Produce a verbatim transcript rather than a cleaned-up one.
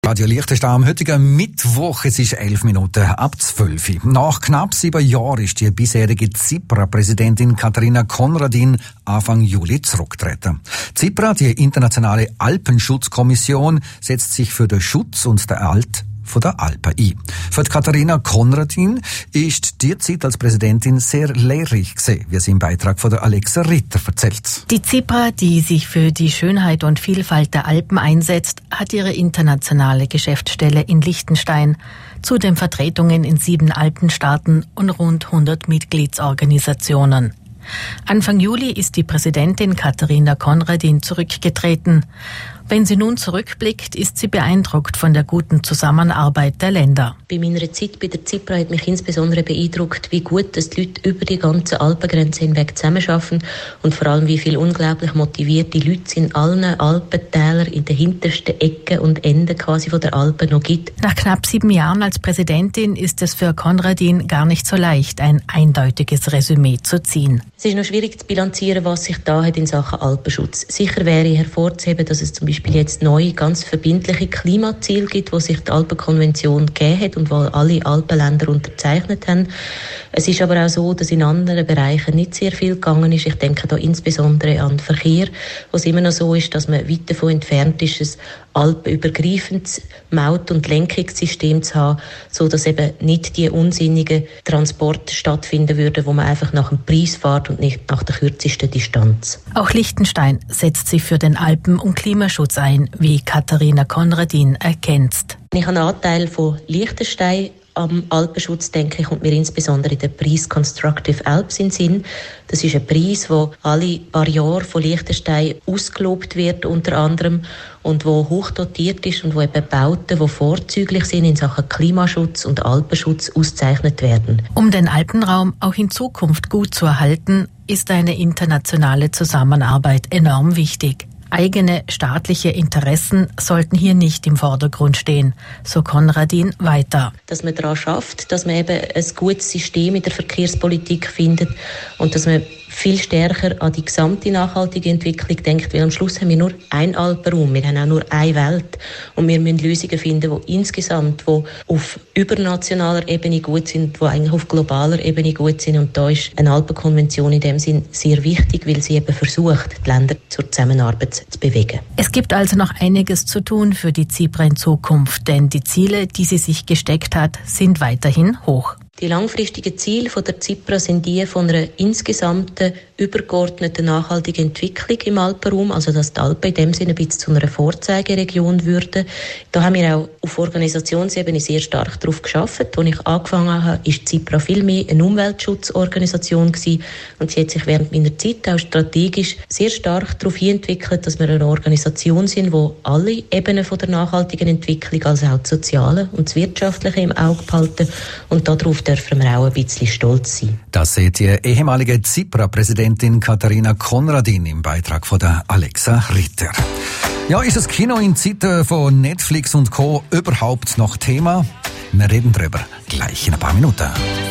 Radio Liechtenstein am heutigen Mittwoch, es ist elf Minuten ab zwölf. Nach knapp sieben Jahren ist die bisherige ZIPRA-Präsidentin Katharina Konradin Anfang Juli zurückgetreten. ZIPRA, die internationale Alpenschutzkommission, setzt sich für den Schutz und den Erhalt von der Alpen ein. Für Katharina Konradin ist die Zeit als Präsidentin sehr lehrreich gewesen, wie sie im Beitrag von der Alexa Ritter erzählt. Die ZIPRA, die sich für die Schönheit und Vielfalt der Alpen einsetzt, hat ihre internationale Geschäftsstelle in Liechtenstein, zudem Vertretungen in sieben Alpenstaaten und rund hundert Mitgliedsorganisationen. Anfang Juli ist die Präsidentin Katharina Konradin zurückgetreten. Wenn sie nun zurückblickt, ist sie beeindruckt von der guten Zusammenarbeit der Länder. Bei meiner Zeit bei der ZIPRA hat mich insbesondere beeindruckt, wie gut dass die Leute über die ganze Alpengrenze hinweg zusammenarbeiten und vor allem, wie viele unglaublich motivierte Leute in allen Alpentälern in den hintersten Ecken und Enden quasi von der Alpen noch gibt. Nach knapp sieben Jahren als Präsidentin ist es für Konradin gar nicht so leicht, ein eindeutiges Resümee zu ziehen. Es ist noch schwierig zu bilanzieren, was sich da hat in Sachen Alpenschutz. Sicher wäre hervorzuheben, dass es zum Beispiel jetzt neue, ganz verbindliche Klimaziele gibt, wo sich die Alpenkonvention gegeben hat und wo alle Alpenländer unterzeichnet haben. Es ist aber auch so, dass in anderen Bereichen nicht sehr viel gegangen ist. Ich denke da insbesondere an den Verkehr, wo es immer noch so ist, dass man weit davon entfernt ist, ein alpenübergreifendes Maut- und Lenkungssystem zu haben, so dass eben nicht die unsinnigen Transporte stattfinden würden, wo man einfach nach dem Preis fährt und nicht nach der kürzesten Distanz. Auch Liechtenstein setzt sich für den Alpen- und Klimaschutz ein, wie Katharina Konradin ergänzt. Ich habe einen Anteil von Liechtenstein am Alpenschutz, denke ich, kommt mir insbesondere der Preis Constructive Alps in den Sinn. Das ist ein Preis, der alle paar Jahre von Liechtenstein ausgelobt wird, unter anderem, und wo hoch dotiert ist und wo eben Bauten, die vorzüglich sind in Sachen Klimaschutz und Alpenschutz, ausgezeichnet werden. Um den Alpenraum auch in Zukunft gut zu erhalten, ist eine internationale Zusammenarbeit enorm wichtig. Eigene staatliche Interessen sollten hier nicht im Vordergrund stehen, so Konradin weiter. Dass man daran schafft, dass man eben ein gutes System in der Verkehrspolitik findet und dass man viel stärker an die gesamte nachhaltige Entwicklung denkt, weil am Schluss haben wir nur einen Alpenraum, wir haben auch nur eine Welt und wir müssen Lösungen finden, die insgesamt, die auf übernationaler Ebene gut sind, die eigentlich auf globaler Ebene gut sind, und da ist eine Alpenkonvention in dem Sinn sehr wichtig, weil sie eben versucht, die Länder zur Zusammenarbeit zu bewegen. Es gibt also noch einiges zu tun für die ZIPRA in Zukunft, denn die Ziele, die sie sich gesteckt hat, sind weiterhin hoch. Die langfristigen Ziele von der ZIPRA sind die von einer insgesamten, übergeordneten nachhaltigen Entwicklung im Alpenraum, also dass die Alpen in dem Sinne ein bisschen zu einer Vorzeigeregion würden. Da haben wir auch auf Organisationsebene sehr stark darauf gearbeitet. Als ich angefangen habe, ist die ZIPRA viel mehr eine Umweltschutzorganisation gewesen, und sie hat sich während meiner Zeit auch strategisch sehr stark darauf entwickelt, dass wir eine Organisation sind, die alle Ebenen von der nachhaltigen Entwicklung, also auch das Soziale und das Wirtschaftliche im Auge behalten, und darauf dürfen wir auch ein bisschen stolz sein. Das seht ihr ehemalige ZIPRA-Präsidentin Katharina Konradin im Beitrag von der Alexa Ritter. Ja, ist das Kino in Zeiten von Netflix und Co. überhaupt noch Thema? Wir reden darüber gleich in ein paar Minuten.